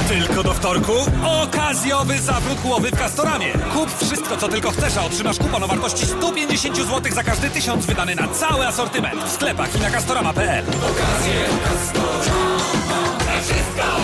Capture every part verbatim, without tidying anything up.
Tylko do wtorku okazjowy zawrót głowy w Castoramie. Kup wszystko, co tylko chcesz, a otrzymasz kupon o wartości sto pięćdziesiąt złotych za każdy tysiąc wydany na cały asortyment w sklepach i na castorama kropka p l. Okazje Castorama, na wszystko!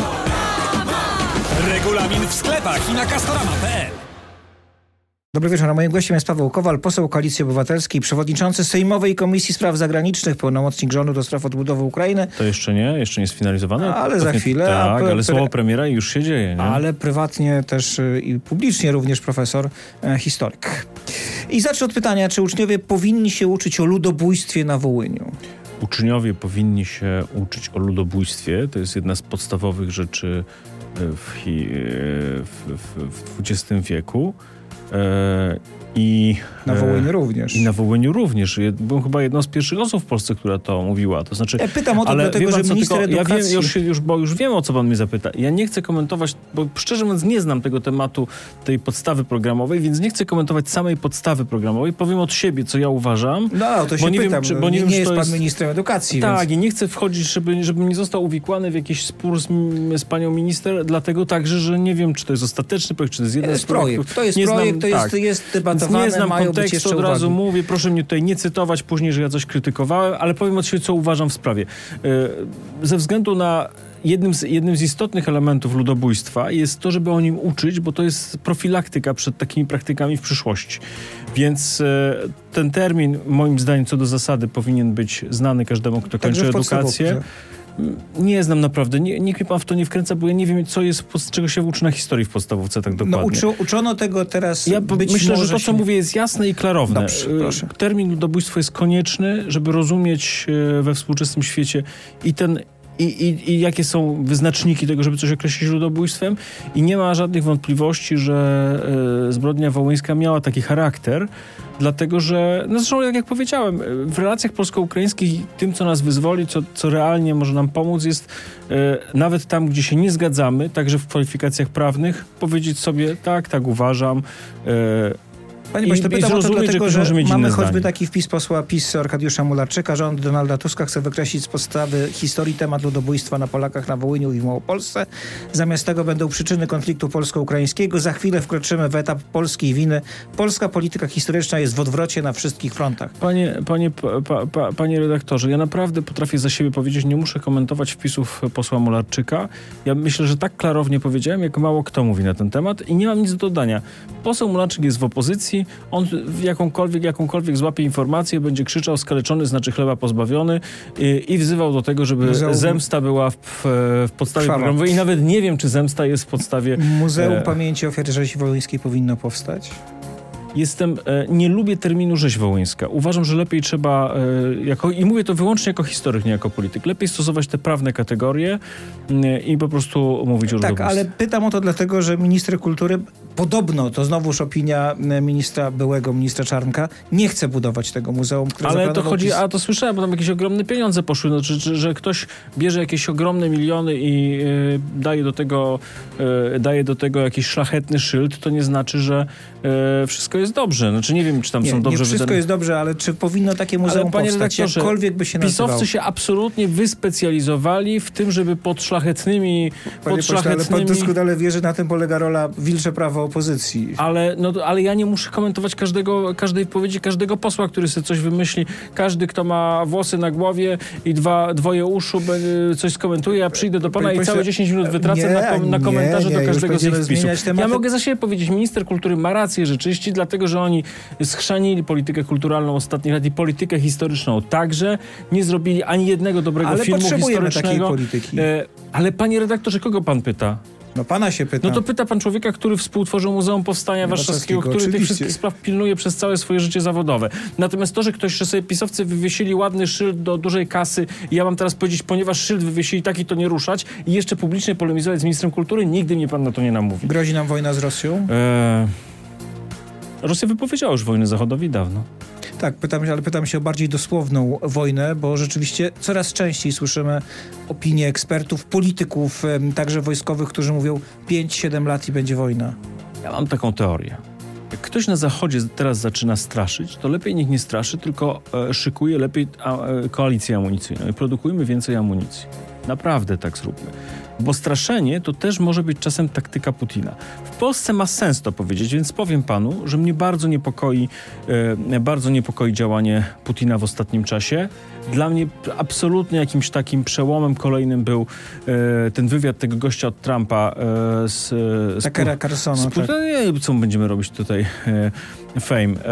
Regulamin w sklepach i na castorama kropka p l. Dobry wieczór. A moim gościem jest Paweł Kowal, poseł Koalicji Obywatelskiej, przewodniczący Sejmowej Komisji Spraw Zagranicznych, pełnomocnik rządu do spraw odbudowy Ukrainy. To jeszcze nie, jeszcze nie sfinalizowane. Ale za nie, chwilę. Tak, a ale słowo premiera już się dzieje. Nie? Ale prywatnie też i publicznie również profesor, e, historyk. I zacznę od pytania, czy uczniowie powinni się uczyć o ludobójstwie na Wołyniu? Uczniowie powinni się uczyć o ludobójstwie. To jest jedna z podstawowych rzeczy w, hi, w, w, w dwudziestym wieku. E, I na Wołyniu również. I na Wołyniu również. Byłem chyba jedną z pierwszych osób w Polsce, która to mówiła. To znaczy, ja pytam o to ale dlatego, że minister tylko, edukacji... Ja wiem, już, już, bo już wiem, o co pan mnie zapyta. Ja nie chcę komentować, bo szczerze mówiąc nie znam tego tematu, tej podstawy programowej, więc nie chcę komentować samej podstawy programowej. Powiem od siebie, co ja uważam. No, to się bo nie pytam. Wiem, czy, bo nie, nie, wiem, nie jest pan jest... ministrem edukacji. Tak, więc... i nie chcę wchodzić, żeby, żebym nie został uwikłany w jakiś spór z, z panią minister, dlatego także, że nie wiem, czy to jest ostateczny projekt, czy to jest jeden z projektów. To jest nie projekt, znam, to jest, tak. jest debatowane, nie znam mają kontekstu, być jeszcze od razu uwagi. mówię, proszę mnie tutaj nie cytować później, że ja coś krytykowałem, ale powiem od siebie, co uważam w sprawie. Ze względu na jednym z, jednym z istotnych elementów ludobójstwa jest to, żeby o nim uczyć, bo to jest profilaktyka przed takimi praktykami w przyszłości. Więc ten termin, moim zdaniem, co do zasady, powinien być znany każdemu, kto kończy edukację. Nie znam naprawdę. Nie, nikt mnie pan w to nie wkręca, bo ja nie wiem, co jest, czego się uczy na historii w podstawówce tak dokładnie. No uczo, uczono tego teraz. Ja być myślę, może że to, co się... mówię, jest jasne i klarowne. Dobrze, proszę. Termin ludobójstwo jest konieczny, żeby rozumieć we współczesnym świecie i ten I, i, I jakie są wyznaczniki tego, żeby coś określić ludobójstwem. I nie ma żadnych wątpliwości, że e, zbrodnia wołyńska miała taki charakter, dlatego że, no zresztą jak, jak powiedziałem, w relacjach polsko-ukraińskich tym, co nas wyzwoli, co, co realnie może nam pomóc, jest e, nawet tam, gdzie się nie zgadzamy, także w kwalifikacjach prawnych, powiedzieć sobie, tak, tak uważam, e, Panie pośle, pytam o to dlatego, że, że mamy choćby zdanie. taki wpis posła PiS Arkadiusza Mularczyka. Rząd Donalda Tuska chce wykreślić z podstawy historii temat ludobójstwa na Polakach na Wołyniu i w Małopolsce. Zamiast tego będą przyczyny konfliktu polsko-ukraińskiego. Za chwilę wkroczymy w etap polskiej winy. Polska polityka historyczna jest w odwrocie na wszystkich frontach. Panie, panie, pa, pa, panie redaktorze, ja naprawdę potrafię za siebie powiedzieć, nie muszę komentować wpisów posła Mularczyka. Ja myślę, że tak klarownie powiedziałem, jak mało kto mówi na ten temat i nie mam nic do dodania. Poseł Mularczyk jest w opozycji. On w jakąkolwiek, jakąkolwiek złapie informację, będzie krzyczał skaleczony, znaczy chleba pozbawiony i, i wzywał do tego, żeby Muzeum... zemsta była w, w, w podstawie Krwawa. programowej i nawet nie wiem, czy zemsta jest w podstawie... Muzeum e... Pamięci Ofiar Rzezi Wołyńskiej powinno powstać? Jestem, e, nie lubię terminu rzeź wołyńska. Uważam, że lepiej trzeba, e, jako, i mówię to wyłącznie jako historyk, nie jako polityk, lepiej stosować te prawne kategorie e, i po prostu mówić o Tak, ludobójstwie. ale pytam o to dlatego, że minister kultury, podobno, to znowuż opinia ministra, byłego ministra Czarnka, nie chce budować tego muzeum, które Ale to chodzi, PiS. a to słyszałem, bo tam jakieś ogromne pieniądze poszły, no, że, że, że ktoś bierze jakieś ogromne miliony i y, daje do tego y, daje do tego jakiś szlachetny szyld, to nie znaczy, że y, wszystko jest dobrze. Znaczy nie wiem, czy tam nie, są dobrze nie wszystko wydane... jest dobrze, ale czy powinno takie muzeum ale, panie powstać, jakkolwiek by się nazywało? Pisowcy się absolutnie wyspecjalizowali w tym, żeby pod szlachetnymi... Panie pod pośle, szlachetnymi... ale pan doskonale wie, że na tym polega rola wilcze prawo opozycji. Ale, no, ale ja nie muszę komentować każdego, każdej wypowiedzi, każdego posła, który sobie coś wymyśli. Każdy, kto ma włosy na głowie i dwa, dwoje uszu, coś skomentuje. Ja przyjdę do pana Panie i całe pośle, dziesięć minut wytracę nie, na, kom, na komentarze nie, nie, do każdego z ich wpisów. Ja mogę za siebie powiedzieć, minister kultury ma rację rzeczywiście, dlatego, że oni schrzanili politykę kulturalną ostatnich lat i politykę historyczną także. Nie zrobili ani jednego dobrego ale filmu potrzebujemy historycznego. takiej polityki. E, ale panie redaktorze, kogo pan pyta? No pana się pyta. No to pyta pan człowieka, który współtworzył Muzeum Powstania Warszawskiego, który oczywiście. tych wszystkich spraw pilnuje przez całe swoje życie zawodowe. Natomiast to, że ktoś, że sobie pisowcy wywiesili ładny szyld do dużej kasy i ja mam teraz powiedzieć, ponieważ szyld wywiesili, taki to nie ruszać i jeszcze publicznie polemizować z ministrem kultury, nigdy mnie pan na to nie namówi. Grozi nam wojna z Rosją? Eee... Rosja wypowiedziała już wojnę Zachodowi dawno. Tak, pytam się, ale pytam się o bardziej dosłowną wojnę, bo rzeczywiście coraz częściej słyszymy opinie ekspertów, polityków, także wojskowych, którzy mówią pięć siedem lat i będzie wojna. Ja mam taką teorię. Jak ktoś na Zachodzie teraz zaczyna straszyć, to lepiej niech nie straszy, tylko e, szykuje lepiej a, e, koalicję amunicyjną i produkujmy więcej amunicji. Naprawdę tak zróbmy. Bo straszenie to też może być czasem taktyka Putina. W Polsce ma sens to powiedzieć, więc powiem panu, że mnie bardzo niepokoi, e, bardzo niepokoi działanie Putina w ostatnim czasie. Dla mnie absolutnie jakimś takim przełomem kolejnym był e, ten wywiad tego gościa od Trumpa e, z... z Takera Carsona. z Tak. Nie, co będziemy robić tutaj e, fame e,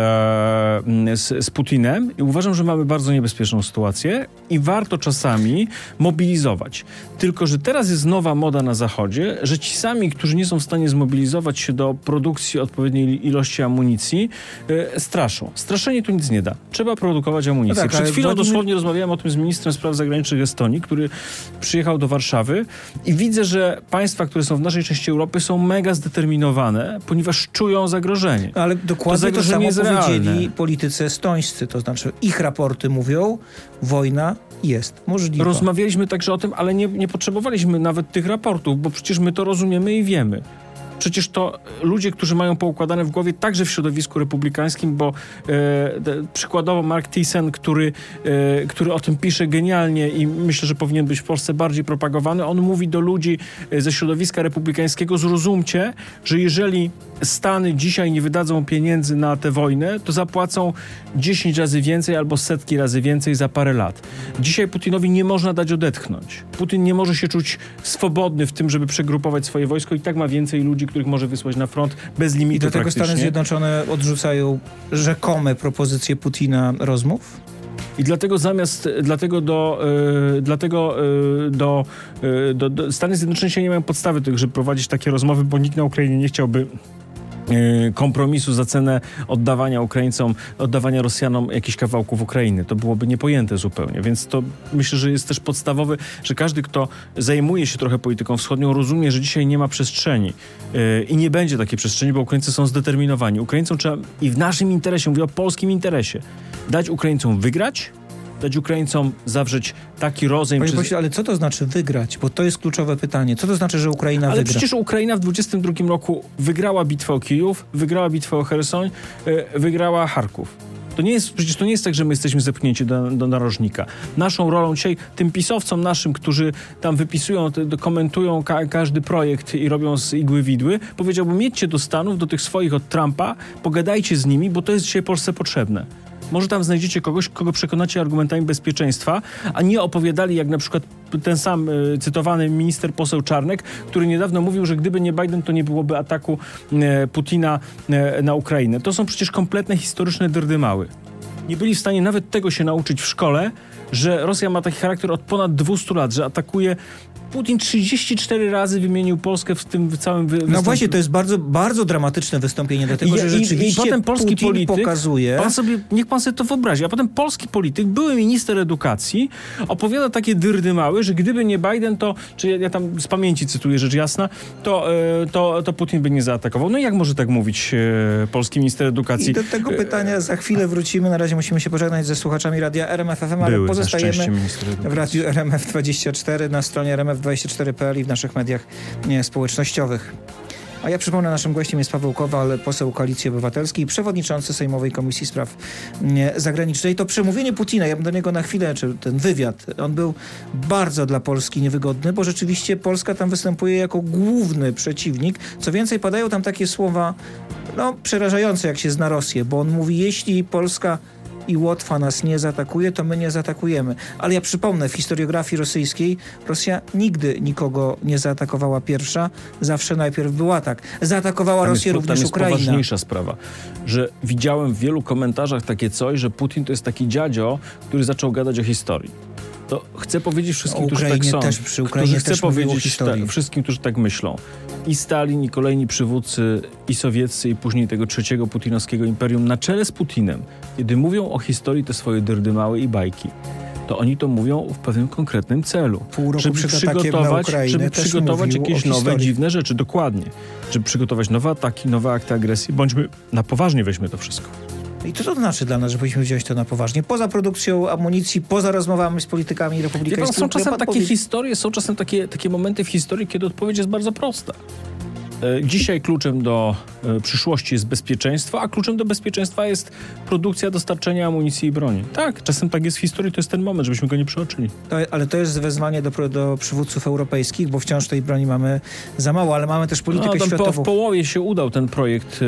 z, z Putinem i uważam, że mamy bardzo niebezpieczną sytuację i warto czasami mobilizować. Tylko, że teraz jest nowa moda na Zachodzie, że ci sami, którzy nie są w stanie zmobilizować się do produkcji odpowiedniej ilości amunicji, e, straszą. Straszenie tu nic nie da. Trzeba produkować amunicję. No tak, Przed ale chwilą Władimir... dosłownie rozmawiałem o tym z ministrem spraw zagranicznych Estonii, który przyjechał do Warszawy i widzę, że państwa, które są w naszej części Europy, są mega zdeterminowane, ponieważ czują zagrożenie. Ale dokładnie to, to samo jest powiedzieli realne. politycy estońscy, to znaczy ich raporty mówią, wojna jest możliwa. Rozmawialiśmy także o tym, ale nie, nie potrzebowaliśmy nawet tych raportów, bo przecież my to rozumiemy i wiemy. Przecież to ludzie, którzy mają poukładane w głowie także w środowisku republikańskim, bo e, de, przykładowo Mark Thiessen, który, e, który o tym pisze genialnie i myślę, że powinien być w Polsce bardziej propagowany, on mówi do ludzi ze środowiska republikańskiego: zrozumcie, że jeżeli Stany dzisiaj nie wydadzą pieniędzy na tę wojnę, to zapłacą dziesięć razy więcej albo setki razy więcej za parę lat. Dzisiaj Putinowi nie można dać odetchnąć. Putin nie może się czuć swobodny w tym, żeby przegrupować swoje wojsko i tak ma więcej ludzi, których może wysłać na front bez limitu. I do tego praktycznie. Stany Zjednoczone odrzucają rzekome propozycje Putina rozmów? I dlatego zamiast, dlatego do, yy, dlatego yy, do, yy, do, do Stany Zjednoczone się nie mają podstawy tych, żeby prowadzić takie rozmowy, bo nikt na Ukrainie nie chciałby kompromisu za cenę oddawania Ukraińcom, oddawania Rosjanom jakichś kawałków Ukrainy. To byłoby niepojęte zupełnie. Więc to myślę, że jest też podstawowy, że każdy, kto zajmuje się trochę polityką wschodnią, rozumie, że dzisiaj nie ma przestrzeni yy, i nie będzie takiej przestrzeni, bo Ukraińcy są zdeterminowani. Ukraińcom trzeba i w naszym interesie, mówię o polskim interesie, dać Ukraińcom wygrać, dać Ukraińcom zawrzeć taki rozejm. Panie czy... pośle, ale co to znaczy wygrać? Bo to jest kluczowe pytanie. Co to znaczy, że Ukraina ale wygra? Ale przecież Ukraina w dwudziestym drugim roku wygrała bitwę o Kijów, wygrała bitwę o Cherson, yy, wygrała Charków. To nie jest, przecież to nie jest tak, że my jesteśmy zepchnięci do, do narożnika. Naszą rolą dzisiaj, tym pisowcom naszym, którzy tam wypisują, te, komentują ka- każdy projekt i robią z igły widły, powiedziałbym: jedźcie do Stanów, do tych swoich od Trumpa, pogadajcie z nimi, bo to jest dzisiaj Polsce potrzebne. Może tam znajdziecie kogoś, kogo przekonacie argumentami bezpieczeństwa, a nie opowiadali, jak na przykład ten sam y, cytowany minister poseł Czarnek, który niedawno mówił, że gdyby nie Biden, to nie byłoby ataku y, Putina y, na Ukrainę. To są przecież kompletne historyczne dyrdymały. Nie byli w stanie nawet tego się nauczyć w szkole, że Rosja ma taki charakter od ponad dwieście lat, że atakuje. Putin trzydzieści cztery razy wymienił Polskę w tym całym wy- No wystąp... właśnie, to jest bardzo, bardzo dramatyczne wystąpienie, dlatego I, że rzeczywiście i, i potem polski Putin polityk, pokazuje... Pan sobie, niech pan sobie to wyobrazi, a potem polski polityk, były minister edukacji, opowiada takie dyrdymały, że gdyby nie Biden, to, czy ja, ja tam z pamięci cytuję rzecz jasna, to, e, to, to Putin by nie zaatakował. No i jak może tak mówić e, polski minister edukacji? I do tego pytania za chwilę wrócimy. Na razie musimy się pożegnać ze słuchaczami Radia R M F F M, ale Były, pozostajemy w Radiu R M F dwadzieścia cztery, na stronie R M F dwadzieścia cztery kropka p l i w naszych mediach nie, społecznościowych. A ja przypomnę, naszym gościem jest Paweł Kowal, poseł Koalicji Obywatelskiej, przewodniczący Sejmowej Komisji Spraw Zagranicznych. To przemówienie Putina, ja bym do niego na chwilę, czy ten wywiad, on był bardzo dla Polski niewygodny, bo rzeczywiście Polska tam występuje jako główny przeciwnik. Co więcej, padają tam takie słowa, no, przerażające, jak się zna Rosję, bo on mówi: jeśli Polska i Łotwa nas nie zaatakuje, to my nie zaatakujemy. Ale ja przypomnę, w historiografii rosyjskiej Rosja nigdy nikogo nie zaatakowała pierwsza, zawsze najpierw był atak. Zaatakowała tam Rosję jest, również tam jest Ukraina. poważniejsza sprawa, że widziałem w wielu komentarzach takie coś, że Putin to jest taki dziadzio, który zaczął gadać o historii. To chcę powiedzieć wszystkim, którzy tak są, też, przy Ukrainie którzy chcę też mówił o powiedzieć historii. ta, wszystkim, którzy tak myślą. I Stalin, i kolejni przywódcy, i sowieccy, i później tego trzeciego putinowskiego imperium na czele z Putinem, kiedy mówią o historii te swoje dyrdymały i bajki, to oni to mówią w pewnym konkretnym celu. Pół roku żeby przed atakiem na przygotować, Ukrainę żeby też przygotować mówił jakieś o nowe, historii. dziwne rzeczy. Dokładnie. Żeby przygotować nowe ataki, nowe akty agresji. Bądźmy na poważnie, weźmy to wszystko. I co to znaczy dla nas, że powinniśmy wziąć to na poważnie? Poza produkcją amunicji, poza rozmowami z politykami Wie pan, republikańskimi. są czasem pan takie powie... historie, są czasem takie, takie momenty w historii, kiedy odpowiedź jest bardzo prosta. Dzisiaj kluczem do przyszłości jest bezpieczeństwo, a kluczem do bezpieczeństwa jest produkcja, dostarczenie amunicji i broni. Tak, czasem tak jest w historii, to jest ten moment, żebyśmy go nie przeoczyli. To, ale to jest wezwanie do, do przywódców europejskich, bo wciąż tej broni mamy za mało, ale mamy też politykę no, światową. Po, w połowie się udał ten projekt e,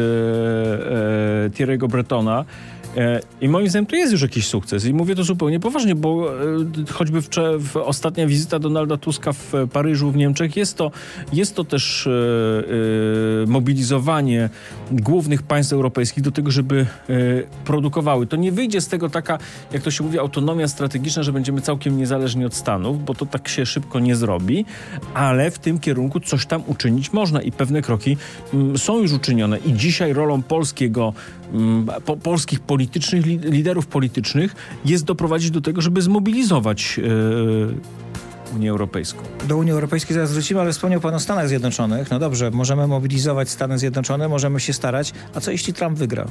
e, Thierry'ego Bretona. I moim zdaniem to jest już jakiś sukces i mówię to zupełnie poważnie, bo choćby w, w ostatnia wizyta Donalda Tuska w Paryżu w Niemczech jest to, jest to też e, e, mobilizowanie głównych państw europejskich do tego, żeby e, produkowały. To nie wyjdzie z tego taka, jak to się mówi, autonomia strategiczna, że będziemy całkiem niezależni od Stanów, bo to tak się szybko nie zrobi, ale w tym kierunku coś tam uczynić można i pewne kroki m, są już uczynione i dzisiaj rolą polskiego, m, po, polskich politycznych politycznych, liderów politycznych jest doprowadzić do tego, żeby zmobilizować yy, Unię Europejską. Do Unii Europejskiej zaraz wrócimy, ale wspomniał pan o Stanach Zjednoczonych. No dobrze, możemy mobilizować Stany Zjednoczone, możemy się starać. A co jeśli Trump wygra?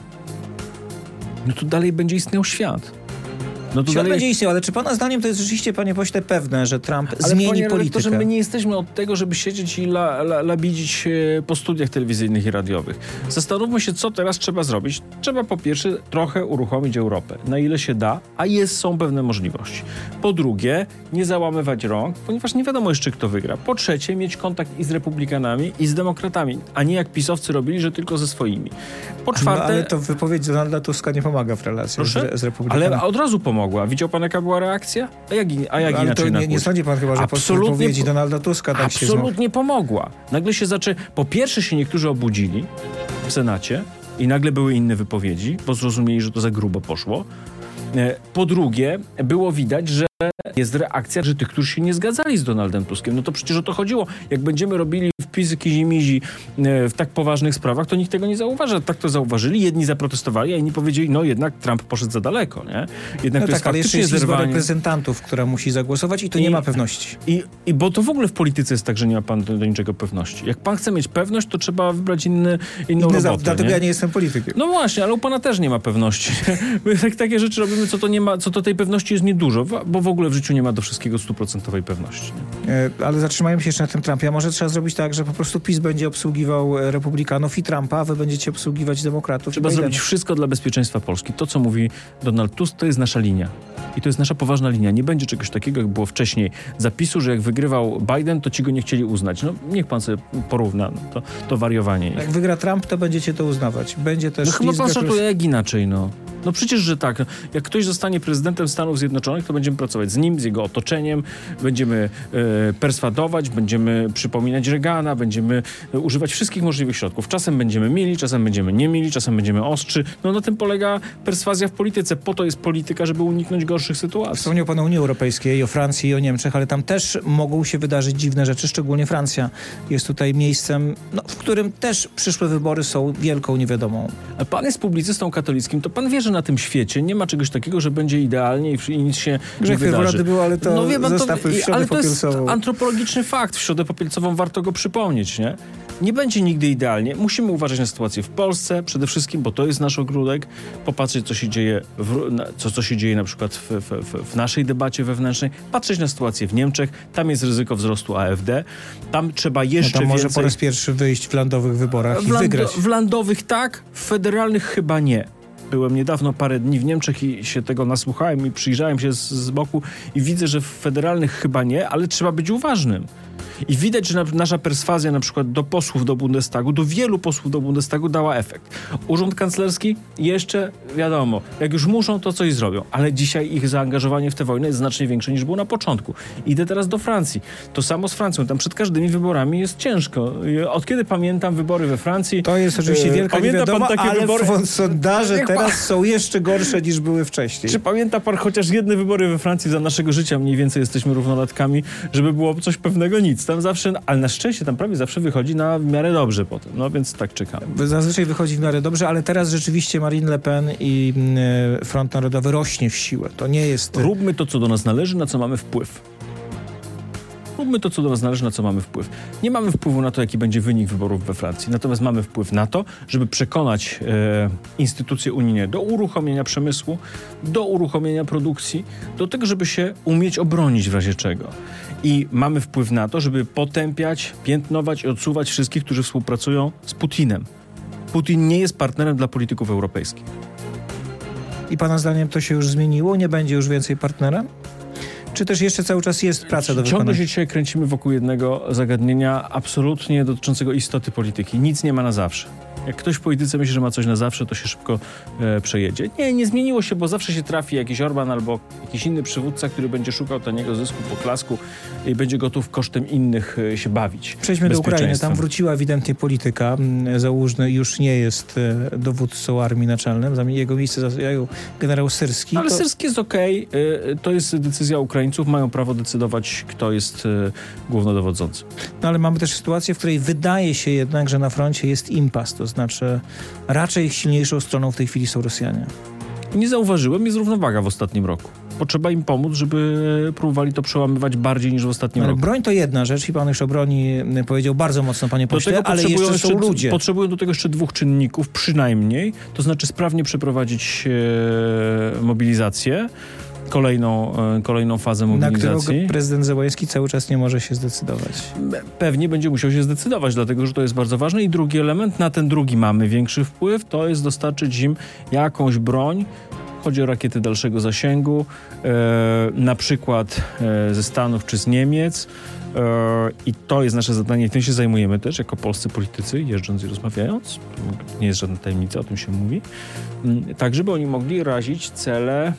No to dalej będzie istniał świat. No to Świat dalej... będzie istniał, ale czy pana zdaniem to jest rzeczywiście, panie pośle, pewne, że Trump ale zmieni panie politykę? Ale my nie jesteśmy od tego, żeby siedzieć i la, la, labidzić po studiach telewizyjnych i radiowych. Zastanówmy się, co teraz trzeba zrobić. Trzeba po pierwsze trochę uruchomić Europę, na ile się da, a jest, są pewne możliwości. Po drugie, nie załamywać rąk, ponieważ nie wiadomo jeszcze, kto wygra. Po trzecie, mieć kontakt i z republikanami, i z demokratami, a nie jak pisowcy robili, że tylko ze swoimi. Po czwarte... No, ale to wypowiedź Donalda Tuska nie pomaga w relacjach z, z republikanami. Ale od razu pomogła. Widział pan, jaka była reakcja? A jak, a jak ale inaczej to na nie, nie sądzi pan chyba, że po wypowiedzi Donalda Tuska tak się absolutnie pomogła. Nagle się zaczę... Po pierwsze się niektórzy obudzili w Senacie i nagle były inne wypowiedzi, bo zrozumieli, że to za grubo poszło. Po drugie, było widać, że jest reakcja, że tych, którzy się nie zgadzali z Donaldem Tuskiem. No to przecież o to chodziło. Jak będziemy robili wpisy kizimizi w tak poważnych sprawach, to nikt tego nie zauważy. Tak to zauważyli, jedni zaprotestowali, a inni powiedzieli, no jednak Trump poszedł za daleko, nie? Jednak no to tak, jest ale jeszcze jest zerwanie... Izba Reprezentantów, która musi zagłosować i tu I, nie ma pewności. I, I bo to w ogóle w polityce jest tak, że nie ma pan do, do niczego pewności. Jak pan chce mieć pewność, to trzeba wybrać inny, inną Inny robotę. Za, dlatego nie? ja nie jestem politykiem. No właśnie, ale u pana też nie ma pewności. My tak, takie rzeczy robimy, co to nie ma, co to tej pewności jest niedużo, bo w ogóle w życiu nie ma do wszystkiego stuprocentowej pewności. E, ale zatrzymajmy się jeszcze na tym Trumpie. A może trzeba zrobić tak, że po prostu PiS będzie obsługiwał republikanów i Trumpa, a wy będziecie obsługiwać demokratów. Trzeba zrobić wszystko dla bezpieczeństwa Polski. To, co mówi Donald Tusk, to jest nasza linia. I to jest nasza poważna linia. Nie będzie czegoś takiego, jak było wcześniej zapisu, że jak wygrywał Biden, to ci go nie chcieli uznać. No niech pan sobie porówna. No, to, to wariowanie. Jak wygra Trump, to będziecie to uznawać. Będzie też... No chyba pan który... szacuje jak inaczej, no. No przecież, że tak. Jak ktoś zostanie prezydentem Stanów Zjednoczonych, to będziemy pracować z nim, z jego otoczeniem, będziemy e, perswadować, będziemy przypominać Reagana, będziemy e, używać wszystkich możliwych środków. Czasem będziemy mili, czasem będziemy nie mili, czasem będziemy ostrzy. No na tym polega perswazja w polityce. Po to jest polityka, żeby uniknąć gorszych sytuacji. Wspomniał pan o Unii Europejskiej, o Francji i o Niemczech, ale tam też mogą się wydarzyć dziwne rzeczy, szczególnie Francja jest tutaj miejscem, no, w którym też przyszłe wybory są wielką niewiadomą. A pan jest publicystą katolickim, to pan wie, że na tym świecie nie ma czegoś takiego, że będzie idealnie i, i nic się Grzech nie wydarzy. Był, ale to no wie pan, zostawmy w środę ale to jest popielcową. antropologiczny fakt. W środę popielcową warto go przypomnieć, nie? Nie będzie nigdy idealnie. Musimy uważać na sytuację w Polsce przede wszystkim, bo to jest nasz ogródek. Popatrzeć, co się dzieje, w, na, co, co się dzieje na przykład w, w, w naszej debacie wewnętrznej. Patrzeć na sytuację w Niemczech. Tam jest ryzyko wzrostu A F D. Tam trzeba jeszcze no tam może więcej... po raz pierwszy wyjść w landowych wyborach w i lando, wygrać. W landowych tak, w federalnych chyba nie. Byłem niedawno parę dni w Niemczech i się tego nasłuchałem i przyjrzałem się z, z boku i widzę, że w federalnych chyba nie, ale trzeba być uważnym. I widać, że na, nasza perswazja na przykład do posłów do Bundestagu, do wielu posłów do Bundestagu dała efekt. Urząd Kanclerski jeszcze wiadomo, jak już muszą, to coś zrobią. Ale dzisiaj ich zaangażowanie w tę wojnę jest znacznie większe niż było na początku. Idę teraz do Francji. To samo z Francją. Tam przed każdymi wyborami jest ciężko. Od kiedy pamiętam wybory we Francji... To jest oczywiście wielka pamięta niewiadoma, pan takie ale wybory? sondaże Niech teraz pan... są jeszcze gorsze niż były wcześniej. Czy pamięta pan chociaż jedne wybory we Francji za naszego życia? Mniej więcej jesteśmy równolatkami, żeby było coś pewnego nic. Tam zawsze, ale na szczęście tam prawie zawsze wychodzi na w miarę dobrze potem. No więc tak czekamy. Zazwyczaj wychodzi w miarę dobrze, ale teraz rzeczywiście Marine Le Pen i y, Front Narodowy rośnie w siłę. To nie jest... Róbmy to, co do nas należy, na co mamy wpływ. Róbmy Róbmy to, co do nas należy, na co mamy wpływ. Nie mamy wpływu na to, jaki będzie wynik wyborów we Francji, natomiast mamy wpływ na to, żeby przekonać e, instytucje unijne do uruchomienia przemysłu, do uruchomienia produkcji, do tego, żeby się umieć obronić w razie czego. I mamy wpływ na to, żeby potępiać, piętnować i odsuwać wszystkich, którzy współpracują z Putinem. Putin nie jest partnerem dla polityków europejskich. I pana zdaniem to się już zmieniło? Nie będzie już więcej partnera? Czy też jeszcze cały czas jest praca do wykonania? Ciągle się dzisiaj kręcimy wokół jednego zagadnienia absolutnie dotyczącego istoty polityki. Nic nie ma na zawsze. Jak ktoś w polityce myśli, że ma coś na zawsze, to się szybko e, przejedzie. Nie, nie zmieniło się, bo zawsze się trafi jakiś Orban albo jakiś inny przywódca, który będzie szukał taniego zysku, poklasku i będzie gotów kosztem innych e, się bawić. Przejdźmy do Ukrainy. Tam wróciła ewidentnie polityka. Załóżny już nie jest e, dowódcą armii naczelnym. Za jego miejsce zajął generał Syrski. Ale to... Syrski jest okej. Okay. To jest decyzja Ukraińców. Mają prawo decydować, kto jest e, głównodowodzącym. No ale mamy też sytuację, w której wydaje się jednak, że na froncie jest impas. To znaczy raczej silniejszą stroną w tej chwili są Rosjanie. Nie zauważyłem, jest równowaga w ostatnim roku. Potrzeba im pomóc, żeby próbowali to przełamywać bardziej niż w ostatnim ale roku. Broń to jedna rzecz i pan już o broni powiedział bardzo mocno, panie pośle, ale jeszcze są ludzie. Potrzebują do tego jeszcze dwóch czynników, przynajmniej, to znaczy sprawnie przeprowadzić e, mobilizację, kolejną, e, kolejną fazę mobilizacji. Na którą prezydent Zełański cały czas nie może się zdecydować. Pewnie będzie musiał się zdecydować, dlatego że to jest bardzo ważne. I drugi element, na ten drugi mamy większy wpływ, to jest dostarczyć im jakąś broń. Chodzi o rakiety dalszego zasięgu, e, na przykład e, ze Stanów czy z Niemiec. E, I to jest nasze zadanie i tym się zajmujemy też jako polscy politycy, jeżdżąc i rozmawiając. Nie jest żadna tajemnica, o tym się mówi. Tak, żeby oni mogli razić cele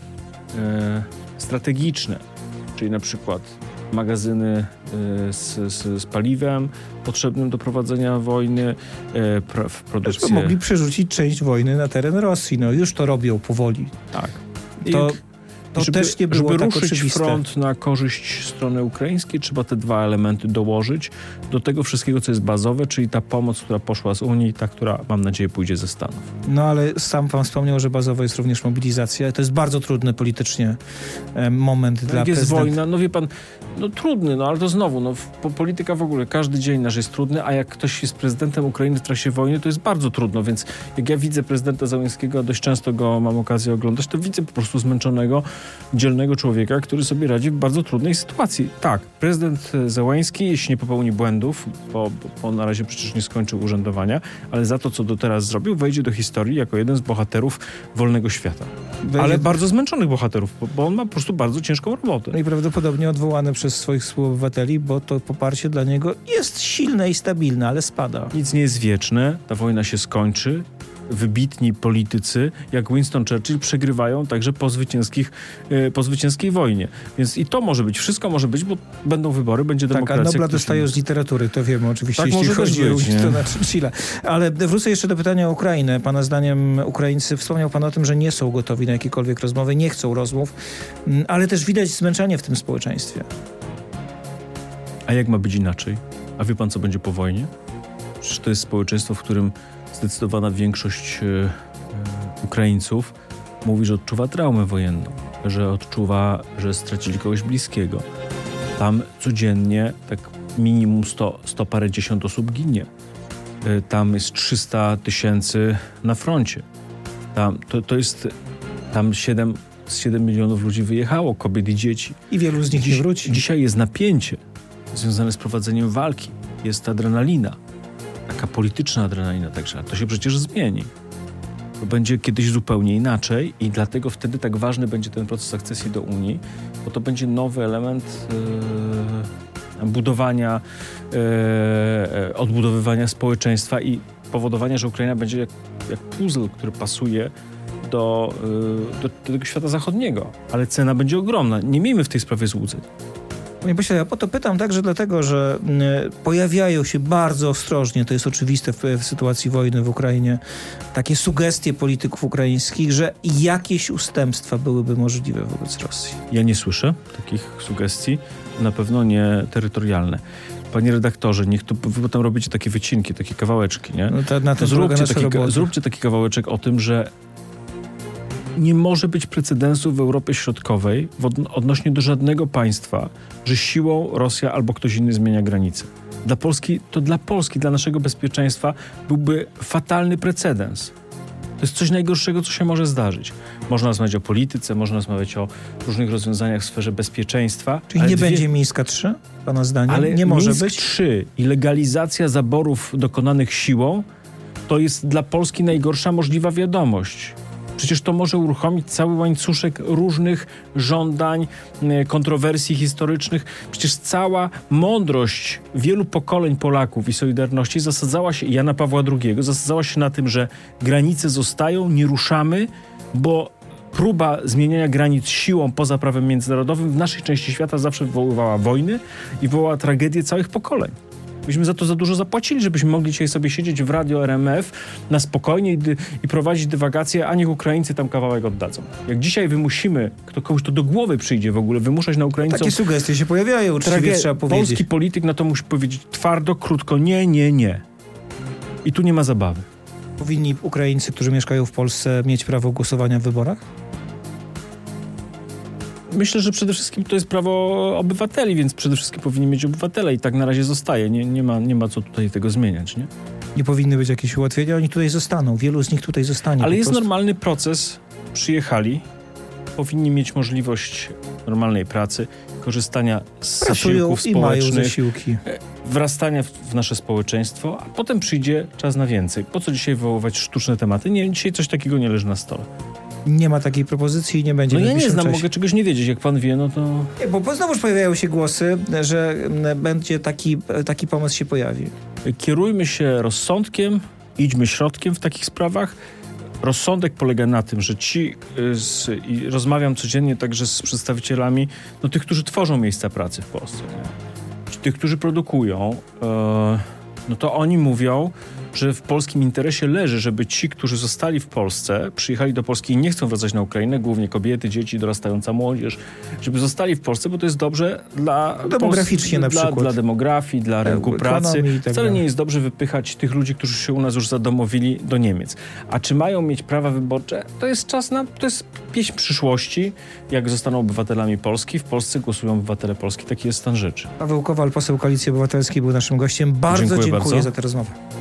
e, strategiczne, czyli na przykład magazyny e, z, z, z paliwem potrzebnym do prowadzenia wojny, e, pra, w produkcję... Żeby mogli przerzucić część wojny na teren Rosji. No już to robią powoli. Tak. To, to żeby, też nie było żeby tak ruszyć oczywiste. front na korzyść strony ukraińskiej, trzeba te dwa elementy dołożyć do tego wszystkiego, co jest bazowe, czyli ta pomoc, która poszła z Unii, ta, która, mam nadzieję, pójdzie ze Stanów. No ale sam pan wspomniał, że bazowo jest również mobilizacja. To jest bardzo trudny politycznie e, moment Jak dla jest prezydenta. wojna, no wie pan, no trudny, no ale to znowu, no po, polityka w ogóle, każdy dzień nasz jest trudny, a jak ktoś jest prezydentem Ukrainy w trakcie wojny, to jest bardzo trudno, więc jak ja widzę prezydenta Zełańskiego, a dość często go mam okazję oglądać, to widzę po prostu zmęczonego, dzielnego człowieka, który sobie radzi w bardzo trudnej sytuacji. Tak, prezydent Zełański, jeśli nie popełni błędów, bo, bo na razie przecież nie skończył urzędowania, ale za to, co do teraz zrobił, wejdzie do historii jako jeden z bohaterów wolnego świata. Wejdzie... Ale bardzo zmęczonych bohaterów, bo, bo on ma po prostu bardzo ciężką robotę. No i prawdopodobnie odwołany przez swoich współobywateli, bo to poparcie dla niego jest silne i stabilne, ale spada. Nic nie jest wieczne, ta wojna się skończy. Wybitni politycy, jak Winston Churchill, przegrywają także po, zwycięskich, po zwycięskiej wojnie. Więc i to może być, wszystko może być, bo będą wybory, będzie demokracja. Tak, a Nobla dostają z literatury, to wiemy oczywiście, tak, jeśli może chodzi o być, Winstona Churchilla. Ale wrócę jeszcze do pytania o Ukrainę. Pana zdaniem Ukraińcy, wspomniał pan o tym, że nie są gotowi na jakiekolwiek rozmowy, nie chcą rozmów, ale też widać zmęczenie w tym społeczeństwie. A jak ma być inaczej? A wie pan, co będzie po wojnie? Przecież to jest społeczeństwo, w którym zdecydowana większość e, e, Ukraińców mówi, że odczuwa traumę wojenną, że odczuwa, że stracili kogoś bliskiego. Tam codziennie tak minimum sto, sto parędziesiąt osób ginie. E, tam jest trzysta tysięcy na froncie. Tam, to, to jest, tam siedem milionów ludzi wyjechało, kobiet i dzieci. I wielu z nich Dziś, nie wróci. Dzisiaj jest napięcie związane z prowadzeniem walki. Jest adrenalina. Taka polityczna adrenalina także, a to się przecież zmieni. To będzie kiedyś zupełnie inaczej i dlatego wtedy tak ważny będzie ten proces akcesji do Unii, bo to będzie nowy element e, budowania, e, odbudowywania społeczeństwa i powodowania, że Ukraina będzie jak, jak puzzle, który pasuje do, e, do, do tego świata zachodniego. Ale cena będzie ogromna. Nie miejmy w tej sprawie złudzeń. Panie pośle, ja po to pytam także dlatego, że y, pojawiają się bardzo ostrożnie, to jest oczywiste w, w sytuacji wojny w Ukrainie, takie sugestie polityków ukraińskich, że jakieś ustępstwa byłyby możliwe wobec Rosji. Ja nie słyszę takich sugestii, na pewno nie terytorialne. Panie redaktorze, niech to, wy potem robicie takie wycinki, takie kawałeczki, nie? No to, na to zróbcie taki, taki, zróbcie taki kawałeczek o tym, że nie może być precedensu w Europie Środkowej w od, odnośnie do żadnego państwa, że siłą Rosja albo ktoś inny zmienia granice. Dla Polski, to dla Polski, dla naszego bezpieczeństwa byłby fatalny precedens. To jest coś najgorszego, co się może zdarzyć. Można rozmawiać o polityce, można rozmawiać o różnych rozwiązaniach w sferze bezpieczeństwa. Czyli nie dwie... będzie Mińska trzy, pana zdaniem? Ale nie może Mińsk być? trzy i legalizacja zaborów dokonanych siłą to jest dla Polski najgorsza możliwa wiadomość. Przecież to może uruchomić cały łańcuszek różnych żądań, kontrowersji historycznych. Przecież cała mądrość wielu pokoleń Polaków i Solidarności zasadzała się, Jana Pawła drugiego, zasadzała się na tym, że granice zostają, nie ruszamy, bo próba zmieniania granic siłą poza prawem międzynarodowym w naszej części świata zawsze wywoływała wojny i wywołała tragedię całych pokoleń. Myśmy za to za dużo zapłacili, żebyśmy mogli dzisiaj sobie siedzieć w radio R M F na spokojnie i, dy, i prowadzić dywagacje, a niech Ukraińcy tam kawałek oddadzą. Jak dzisiaj wymusimy, kto komuś to do głowy przyjdzie w ogóle, wymuszać na Ukraińcom... Takie sugestie się pojawiają, uczciwie trzeba powiedzieć. Polski polityk na to musi powiedzieć twardo, krótko, nie, nie, nie. I tu nie ma zabawy. Powinni Ukraińcy, którzy mieszkają w Polsce, mieć prawo głosowania w wyborach? Myślę, że przede wszystkim to jest prawo obywateli, więc przede wszystkim powinni mieć obywatele i tak na razie zostaje. Nie, nie, ma, nie ma co tutaj tego zmieniać, nie? Nie powinny być jakieś ułatwienia, oni tutaj zostaną. Wielu z nich tutaj zostanie. Ale jest prostu. normalny proces. Przyjechali, powinni mieć możliwość normalnej pracy, korzystania z zasiłków i mają społecznych, zasiłki. wrastania w, w nasze społeczeństwo, a potem przyjdzie czas na więcej. Po co dzisiaj wywoływać sztuczne tematy? Nie, dzisiaj coś takiego nie leży na stole. Nie ma takiej propozycji i nie będzie. No w ja nie znam, czasie. mogę czegoś nie wiedzieć. Jak pan wie, no to... Nie, bo znowuż pojawiają się głosy, że będzie taki, taki pomysł się pojawi. Kierujmy się rozsądkiem, idźmy środkiem w takich sprawach. Rozsądek polega na tym, że ci, z, i rozmawiam codziennie także z przedstawicielami, no tych, którzy tworzą miejsca pracy w Polsce, nie? Tych, którzy produkują, e, no to oni mówią, że w polskim interesie leży, żeby ci, którzy zostali w Polsce, przyjechali do Polski i nie chcą wracać na Ukrainę, głównie kobiety, dzieci, dorastająca młodzież, żeby zostali w Polsce, bo to jest dobrze dla... Demograficznie Pols- na dla, przykład. Dla demografii, dla rynku pracy. Tak Wcale nie jest dobrze wypychać tych ludzi, którzy się u nas już zadomowili, do Niemiec. A czy mają mieć prawa wyborcze? To jest czas na... To jest pieśń przyszłości. Jak zostaną obywatelami Polski, w Polsce głosują obywatele Polski. Taki jest stan rzeczy. Paweł Kowal, poseł Koalicji Obywatelskiej, był naszym gościem. Bardzo dziękuję, dziękuję bardzo. za tę rozmowę.